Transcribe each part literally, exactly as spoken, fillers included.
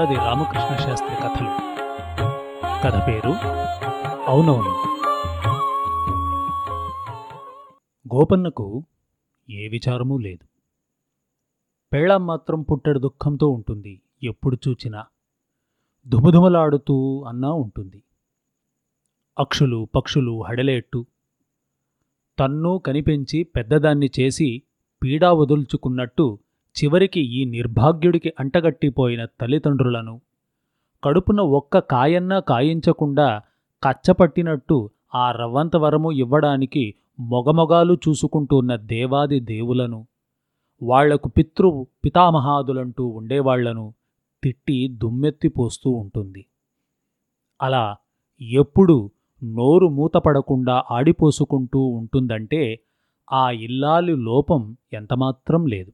యయాతి రామకృష్ణ శాస్త్రి కథలు. కథ పేరు అవునవును. గోపన్నకు ఏ విచారమూ లేదు. పెళ్ళాం మాత్రం పుట్టెడు దుఃఖంతో ఉంటుంది. ఎప్పుడు చూచినా ధుమధుమలాడుతూ అన్నా ఉంటుంది. అక్షులు పక్షులు హడలేట్టు తన్ను కనిపెంచి పెద్దదాన్ని చేసి పీడా వదుల్చుకున్నట్టు చివరికి ఈ నిర్భాగ్యుడికి అంటగట్టిపోయిన తల్లిదండ్రులను కడుపున ఒక్క కాయన్నా కాయించకుండా కచ్చపట్టినట్టు ఆ రవ్వంత వరము ఇవ్వడానికి మొగమొగాలు చూసుకుంటున్న దేవాది దేవులను, వాళ్లకు పితృ పితామహాదులంటూ ఉండేవాళ్లను తిట్టి దుమ్మెత్తిపోస్తూ ఉంటుంది. అలా ఎప్పుడు నోరు మూతపడకుండా ఆడిపోసుకుంటూ ఉంటుందంటే ఆ ఇల్లాలి లోపం ఎంతమాత్రం లేదు.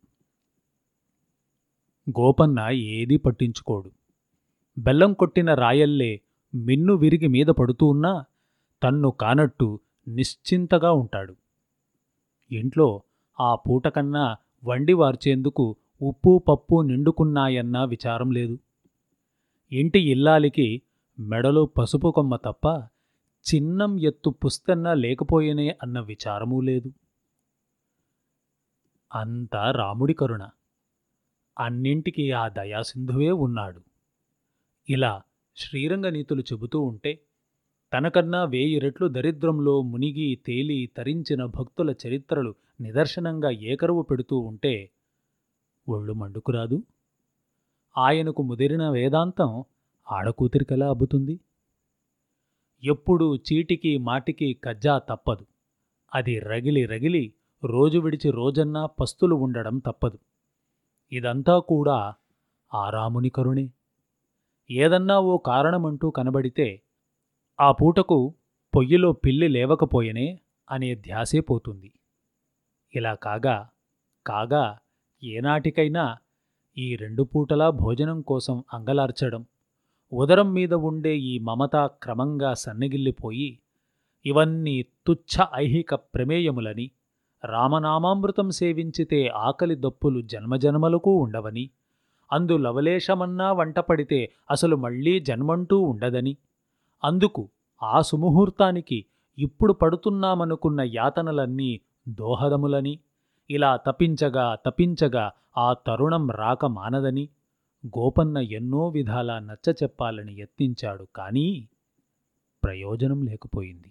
గోపన్న ఏదీ పట్టించుకోడు. బెల్లం కొట్టిన రాయల్లే మిన్ను విరిగి మీద పడుతూ ఉన్నా తన్ను కానట్టు నిశ్చింతగా ఉంటాడు. ఇంట్లో ఆ పూటకన్నా వండి వార్చేందుకు ఉప్పు పప్పు నిండుకున్నాయన్నా విచారం లేదు. ఇంటి ఇల్లాలికి మెడలో పసుపు కొమ్మ తప్ప చిన్నం ఎత్తు పుస్తన్నా లేకపోయేనే అన్న విచారమూ లేదు. అంతా రాముడి కరుణ. అన్నింటికీ ఆ దయాసింధువే ఉన్నాడు. ఇలా శ్రీరంగనీతులు చెబుతూ ఉంటే తనకన్నా వేయి రెట్లు దరిద్రంలో మునిగి తేలి తరించిన భక్తుల చరిత్రలు నిదర్శనంగా ఏకరువు పెడుతూ ఉంటే ఒళ్ళు మండుకురాదు. ఆయనకు ముదిరిన వేదాంతం ఆడకూతురికెలా అబ్బుతుంది? ఎప్పుడూ చీటికి మాటికి కజ్జా తప్పదు. అది రగిలి రగిలి రోజు విడిచి రోజన్నా పస్తులు ఉండడం తప్పదు. ఇదంతా కూడా ఆ రాముని కరుణే. ఏదన్నా ఓ కారణమంటూ కనబడితే ఆ పూటకు పొయ్యిలో పిల్లి లేవకపోయెనే అనే ధ్యాసే పోతుంది. ఇలా కాగా కాగా ఏనాటికైనా ఈ రెండు పూటలా భోజనం కోసం అంగలార్చడం, ఉదరం మీద ఉండే ఈ మమత క్రమంగా సన్నగిల్లిపోయి ఇవన్నీ తుచ్ఛ ఐహిక ప్రమేయములని, రామనామామృతం సేవించితే ఆకలి దప్పులు జన్మజన్మలకు ఉండవని, అందు లవలేశమన్నా వంటపడితే అసలు మళ్లీ జన్మంటూ ఉండదని, అందుకు ఆ సుముహూర్తానికి ఇప్పుడు పడుతున్నామనుకున్న యాతనలన్నీ దోహదములని, ఇలా తపించగా తపించగా ఆ తరుణం రాక మానదని గోపన్న ఎన్నో విధాలా నచ్చచెప్పాలని యత్నించాడు. కానీ ప్రయోజనం లేకపోయింది.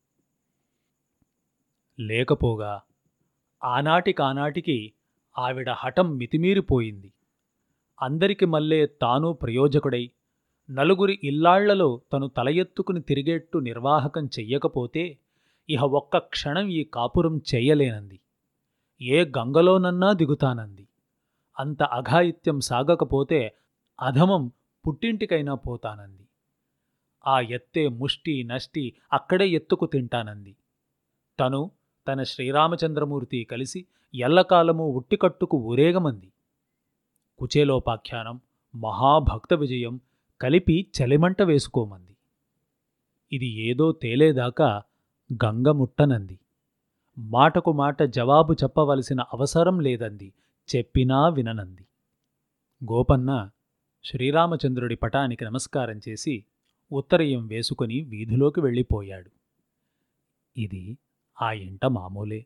లేకపోగా ఆనాటికానాటికి ఆవిడ హఠం మితిమీరిపోయింది. అందరికి మల్లే తాను ప్రయోజకుడై నలుగురి ఇల్లాళ్లలో తను తల ఎత్తుకుని తిరిగేట్టు నిర్వాహకం చెయ్యకపోతే ఇహ ఒక్క క్షణం ఈ కాపురం చెయ్యలేనంది. ఏ గంగలోనన్నా దిగుతానంది. అంత అఘాయిత్యం సాగకపోతే అధమం పుట్టింటికైనా పోతానంది. ఆ ఎత్తే ముష్టి నష్టి అక్కడే ఎత్తుకు తింటానంది. తను తన శ్రీరామచంద్రమూర్తి కలిసి ఎల్లకాలము ఉట్టికట్టుకు ఊరేగమంది. కుచేలోపాఖ్యానం, మహాభక్త విజయం కలిపి చలిమంట వేసుకోమంది. ఇది ఏదో తేలేదాకా గంగముట్టనంది. మాటకు మాట జవాబు చెప్పవలసిన అవసరం లేదంది. చెప్పినా విననంది. గోపన్న శ్రీరామచంద్రుడి పటానికి నమస్కారం చేసి ఉత్తరీయం వేసుకుని వీధిలోకి వెళ్ళిపోయాడు. ఇది ఆ ఇంట మామూలే.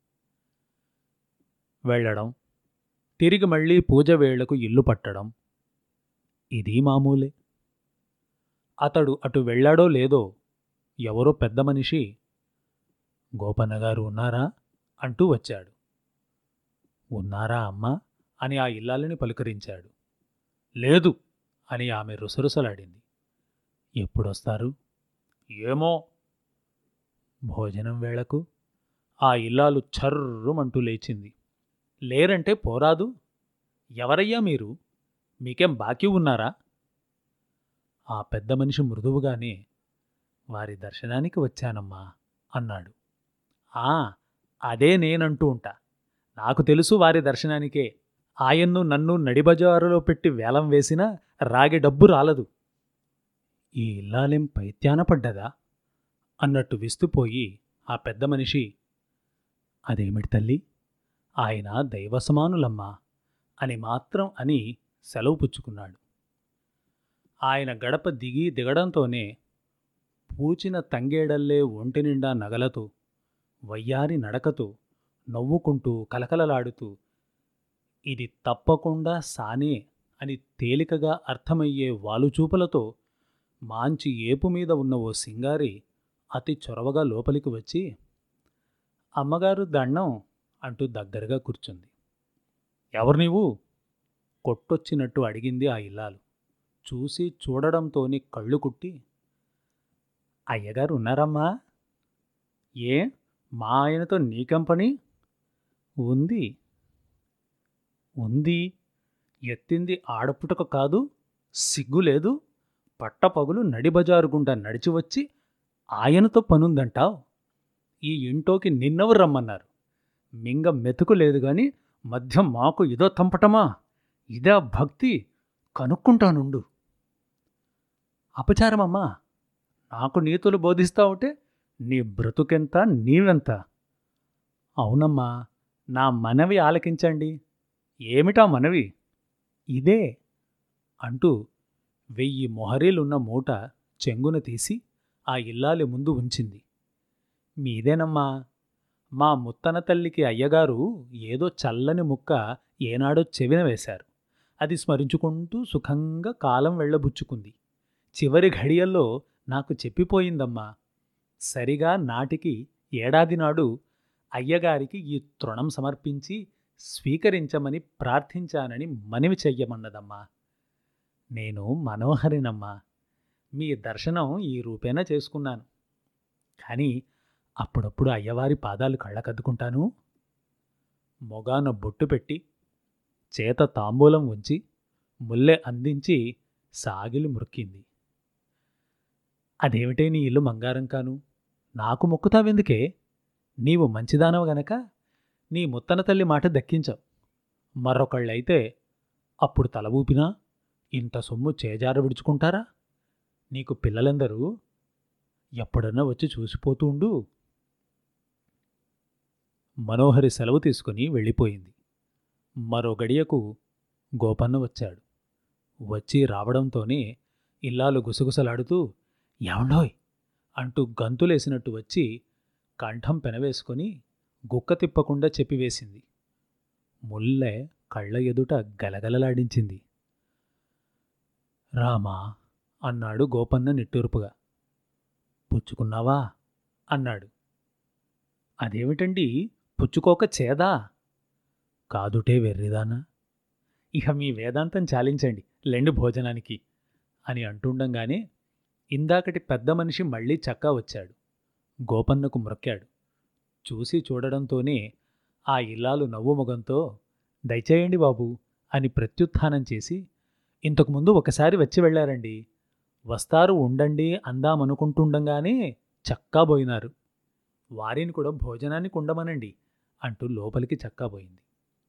వెళ్లడం, తిరిగి మళ్లీ పూజవేళకు ఇల్లు పట్టడం ఇది మామూలే. అతడు అటు వెళ్లాడో లేదో ఎవరో పెద్ద మనిషి గోపన్నగారు ఉన్నారా అంటూ వచ్చాడు. ఉన్నారా అమ్మా అని ఆ ఇల్లాలిని పలుకరించాడు. లేదు అని ఆమె రుసరుసలాడింది. ఎప్పుడొస్తారు? ఏమో. భోజనం వేళకు ఆ ఇల్లాలు ఛర్రుమంటూ లేచింది. లేరంటే పోరాదు. ఎవరయ్యా మీరు? మీకేం బాకీ ఉన్నారా? ఆ పెద్ద మనిషి మృదువుగానే వారి దర్శనానికి వచ్చానమ్మా అన్నాడు. ఆ అదే నేనంటూ ఉంటా. నాకు తెలుసు వారి దర్శనానికే. ఆయన్ను నన్ను నడిబజారులో పెట్టి వేలం వేసినా రాగి డబ్బు రాలదు. ఈ ఇల్లాలేం పైత్యాన పడ్డదా అన్నట్టు విస్తుపోయి ఆ పెద్ద మనిషి, అదేమిటి తల్లి, ఆయన దైవసమానులమ్మా అని మాత్రం అని సెలవు పుచ్చుకున్నాడు. ఆయన గడప దిగి దిగడంతోనే పూచిన తంగేడల్లే ఒంటినిండా నగలతో, వయ్యారి నడకతో, నవ్వుకుంటూ కలకలలాడుతూ ఇది తప్పకుండా సానే అని తేలికగా అర్థమయ్యే వాలుచూపులతో మాంచి ఏపుమీద ఉన్న ఓ సింగారి అతి చొరవగా లోపలికి వచ్చి, అమ్మగారు దండం అంటూ దగ్గరగా కూర్చుంది. ఎవరు నీవు? కొట్టొచ్చినట్టు అడిగింది ఆ ఇల్లాలు. చూసి చూడడంతోనే కళ్ళు కుట్టి, అయ్యగారు ఉన్నారమ్మా? ఏ, మా ఆయనతో నీకేం పని? ఉంది ఉంది ఎత్తింది ఆడపుటక కాదు, సిగ్గులేదు. పట్టపగులు నడిబజారు గుండా నడిచి వచ్చి ఆయనతో పనుందంటావు. ఈ ఇంటోకి నిన్నెవరు రమ్మన్నారు? మింగ మెతుకు లేదు గాని మధ్య మాకు ఇదో తంపటమా? ఇదా భక్తి? కనుక్కుంటానుండు. అపచారమమ్మా, నాకు నీతులు బోధిస్తావుటే నీ బ్రతుకెంత, నీవెంత? అవునమ్మా, నా మనవి ఆలకించండి. ఏమిటా మనవి? ఇదే అంటూ వెయ్యి మొహరీలున్న మూట చెంగున తీసి ఆ ఇల్లాలి ముందు ఉంచింది. మీదేనమ్మా, మా ముత్తన తల్లికి అయ్యగారు ఏదో చల్లని ముక్క ఏనాడో చెవిన వేశారు. అది స్మరించుకుంటూ సుఖంగా కాలం వెళ్ళబుచ్చుకుంది. చివరి ఘడియల్లో నాకు చెప్పిపోయిందమ్మా. సరిగా నాటికి ఏడాది నాడు అయ్యగారికి ఈ తృణం సమర్పించి స్వీకరించమని ప్రార్థించానని మనవి చెయ్యమన్నదమ్మా. నేను మనోహరినమ్మా. మీ దర్శనం ఈ రూపేణా చేసుకున్నాను. కానీ అప్పుడప్పుడు అయ్యవారి పాదాలు కళ్ళకద్దుకుంటాను. మొగాన బొట్టు పెట్టి చేత తాంబూలం ఉంచి ముల్లె అందించి సాగిలి మురికింది. అదేమిటే నీ ఇల్లు మంగారం కాను, నాకు మొక్కుతావెందుకే? నీవు మంచిదానవు గనక నీ ముత్తన తల్లి మాట దక్కించవు. మరొకళ్ళైతే అప్పుడు తల ఊపినా ఇంత సొమ్ము చేజార విడుచుకుంటారా? నీకు పిల్లలెందరూ? ఎప్పుడన్నా వచ్చి చూసిపోతూ ఉండు. మనోహరి సెలవు తీసుకుని వెళ్ళిపోయింది. మరో గడియకు గోపన్న వచ్చాడు. వచ్చి రావడంతోనే ఇల్లాలు గుసగుసలాడుతూ ఏమండోయ్ అంటూ గంతులేసినట్టు వచ్చి కంఠం పెనవేసుకొని గుక్క తిప్పకుండా చెప్పివేసింది. ముల్లె కళ్ళ ఎదుట గలగలలాడించింది. రామా అన్నాడు గోపన్న నిట్టూర్పుగా. పుచ్చుకున్నావా అన్నాడు. అదేమిటండి పుచ్చుకోక చేదా? కాదుటే వెర్రిదానా, ఇహ మీ వేదాంతం చాలించండి, లెండి భోజనానికి అని అంటుండగానే ఇందాకటి పెద్ద మనిషి మళ్లీ చక్కా వచ్చాడు. గోపన్నకు మ్రొక్కాడు. చూసి చూడడంతోనే ఆ ఇల్లాలు నవ్వుముఖంతో దయచేయండి బాబూ అని ప్రత్యుత్థానం చేసి, ఇంతకుముందు ఒకసారి వచ్చి వెళ్లారండి, వస్తారు ఉండండి అందామనుకుంటుండగానే చక్కాబోయినారు. వారిని కూడా భోజనానికి ఉండమనండి అంటూ లోపలికి చక్కాబోయింది.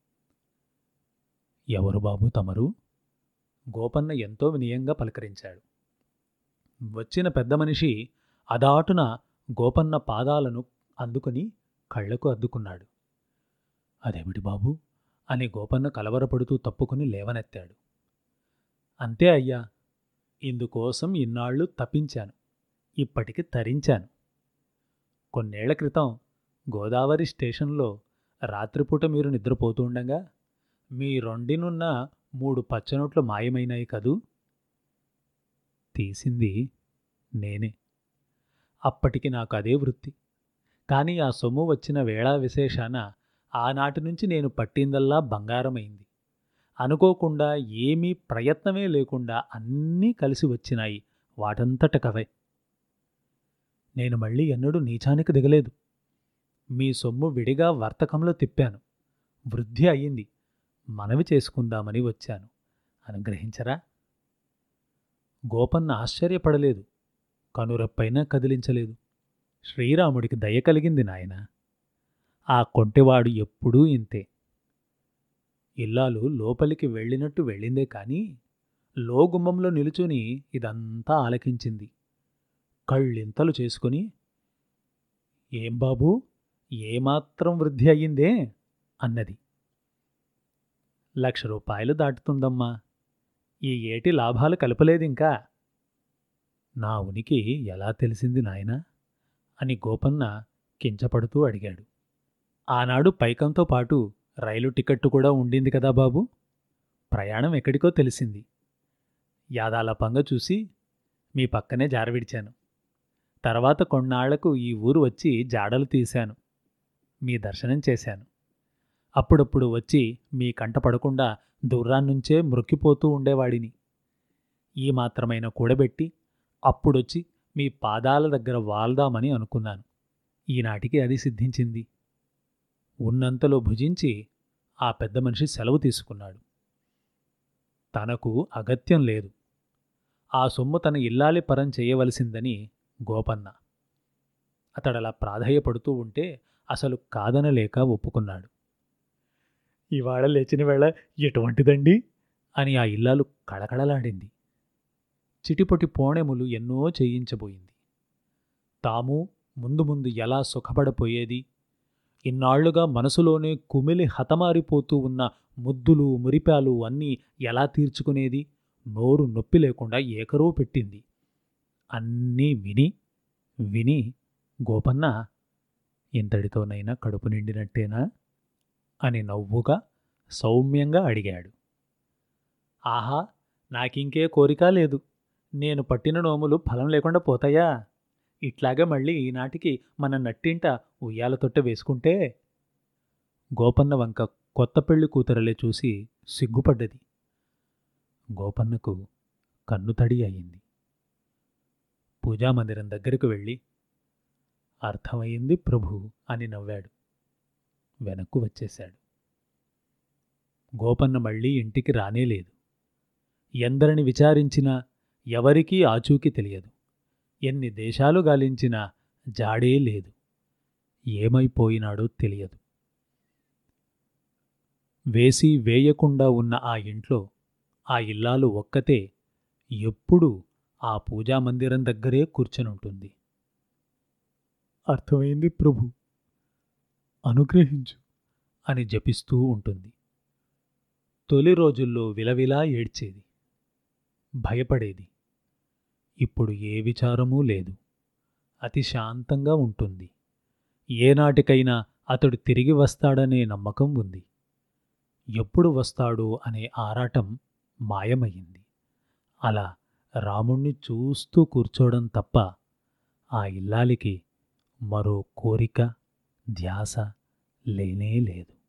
ఎవరు బాబు తమరు? గోపన్న ఎంతో వినయంగా పలకరించాడు. వచ్చిన పెద్ద మనిషి అదాటున గోపన్న పాదాలను అందుకుని కళ్లకు అద్దుకున్నాడు. అదేమిటి బాబూ అని గోపన్న కలవరపడుతూ తప్పుకుని లేవనెత్తాడు. అంతే అయ్యా, ఇందుకోసం ఇన్నాళ్లు తప్పించాను, ఇప్పటికి తరించాను. కొన్నేళ్ల క్రితం గోదావరి స్టేషన్లో రాత్రిపూట మీరు నిద్రపోతుండగా మీ రొండినున్న మూడు పచ్చనోట్లు మాయమైనాయి కదూ? తీసింది నేనే. అప్పటికి నాకు అదే వృత్తి. కానీ ఆ సొమ్ము వచ్చిన వేళా విశేషాన ఆనాటి నుంచి నేను పట్టిందల్లా బంగారమైంది. అనుకోకుండా ఏమీ ప్రయత్నమే లేకుండా అన్నీ కలిసి వచ్చినాయి వాటంతటకవే. నేను మళ్ళీ ఎన్నడూ నీచానికి దిగలేదు. మీ సొమ్ము విడిగా వర్తకంలో తిప్పాను. వృద్ధి అయ్యింది. మనవి చేసుకుందామని వచ్చాను. అనుగ్రహించరా? గోపన్న ఆశ్చర్యపడలేదు. కనురెప్పైనా కదిలించలేదు. శ్రీరాముడికి దయ కలిగింది నాయన. ఆ కొంటెవాడు ఎప్పుడూ ఇంతే. ఇల్లాలు లోపలికి వెళ్ళినట్టు వెళ్ళిందే కాని లోగుమ్మంలో నిలుచుని ఇదంతా ఆలకించింది. కళ్ళింతలు చేసుకుని, ఏం బాబూ, ఏమాత్రం వృద్ధి అయ్యిందే అన్నది. లక్ష రూపాయలు దాటుతుందమ్మా. ఈ ఏటి లాభాలు కలపలేదింకా. నా ఉనికి ఎలా తెలిసింది నాయనా అని గోపన్న కించపడుతూ అడిగాడు. ఆనాడు పైకంతో పాటు రైలు టికెట్టు కూడా ఉండింది కదా బాబూ. ప్రయాణం ఎక్కడికో తెలిసింది. యాదాల పంగ చూసి మీ పక్కనే జారవిడిచాను. తర్వాత కొన్నాళ్లకు ఈ ఊరు వచ్చి జాడలు తీశాను. మీ దర్శనం చేశాను. అప్పుడప్పుడు వచ్చి మీ కంట పడకుండా దూరాన్నుంచే మ్రొక్కిపోతూ ఉండేవాడిని. ఈ మాత్రమైన కూడబెట్టి అప్పుడొచ్చి మీ పాదాల దగ్గర వాల్దామని అనుకున్నాను. ఈనాటికి అది సిద్ధించింది. ఉన్నంతలో భుజించి ఆ పెద్ద మనిషి సెలవు తీసుకున్నాడు. తనకు అగత్యం లేదు. ఆ సొమ్ము తన ఇల్లాలి పరం చేయవలసిందని గోపన్న. అతడలా ప్రాధేయపడుతూ ఉంటే అసలు కాదనలేక ఒప్పుకున్నాడు. ఇవాళ లేచిన వేళ ఎటువంటిదండి అని ఆ ఇల్లాలు కళకళలాడింది. చిటిపొటి పోణెములు ఎన్నో చేయించబోయింది. తాము ముందు ముందు ఎలా సుఖపడపోయేది, ఇన్నాళ్లుగా మనసులోనే కుమిలి హతమారిపోతూ ఉన్న ముద్దులు మురిపాలు అన్నీ ఎలా తీర్చుకునేది నోరు నొప్పి లేకుండా ఏకరో పెట్టింది. అన్నీ విని విని గోపన్న ఇంతటితోనైనా కడుపు నిండినట్టేనా అని నవ్వుగా సౌమ్యంగా అడిగాడు. ఆహా, నాకింకే కోరిక లేదు. నేను పట్టిన నోములు ఫలం లేకుండా పోతాయా? ఇట్లాగే మళ్ళీ ఈనాటికి మన నట్టింట ఉయ్యాల తొట్టె వేసుకుంటే. గోపన్న వంక కొత్త పెళ్లి కూతురలే చూసి సిగ్గుపడ్డది. గోపన్నకు కన్నుతడి అయింది. పూజామందిరం దగ్గరకు వెళ్ళి అర్థమయింది ప్రభు అని నవ్వాడు. వెనక్కు వచ్చేశాడు. గోపన్న మళ్ళీ ఇంటికి రానేలేదు. ఎందరిని విచారించినా ఎవరికీ ఆచూకీ తెలియదు. ఎన్ని దేశాలు గాలించినా జాడే లేదు. ఏమైపోయినాడో తెలియదు. వేసి వేయకుండా ఉన్న ఆ ఇంట్లో ఆ ఇల్లాలు ఒక్కతే ఎప్పుడూ ఆ పూజామందిరం దగ్గరే కూర్చొనుంటుంది. అర్థమైంది ప్రభు, అనుగ్రహించు అని జపిస్తూ ఉంటుంది. తొలి రోజుల్లో విలవిలా ఏడ్చేది, భయపడేది. ఇప్పుడు ఏ విచారమూ లేదు. అతి శాంతంగా ఉంటుంది. ఏనాటికైనా అతడు తిరిగి వస్తాడనే నమ్మకం ఉంది. ఎప్పుడు వస్తాడో అనే ఆరాటం మాయమయ్యింది. అలా రాముణ్ణి చూస్తూ కూర్చోవడం తప్ప ఆ ఇల్లాలికి మరో కోరిక, ధ్యాస లేనే లేదు.